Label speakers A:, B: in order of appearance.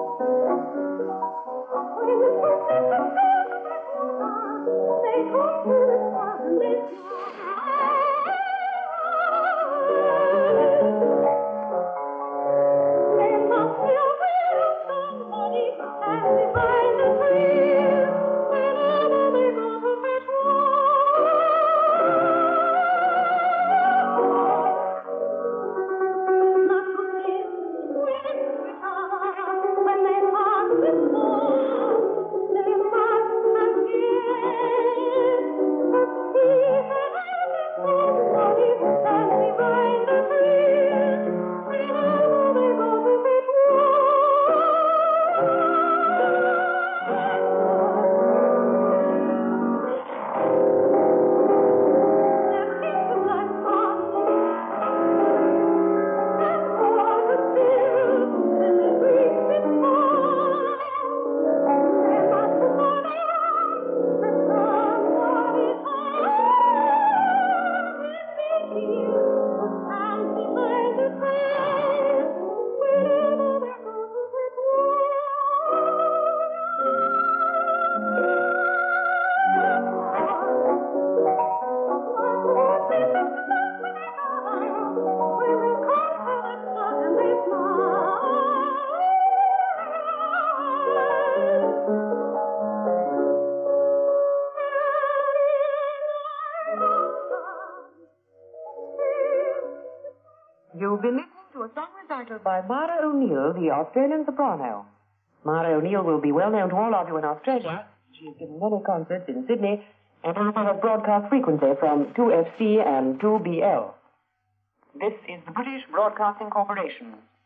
A: You've been listening to a song recital by Mara O'Neill, the Australian soprano. Mara O'Neill will be well known to all of you in Australia. She's given many concerts in Sydney and also has broadcast frequently from 2FC and 2BL. This is the British Broadcasting Corporation.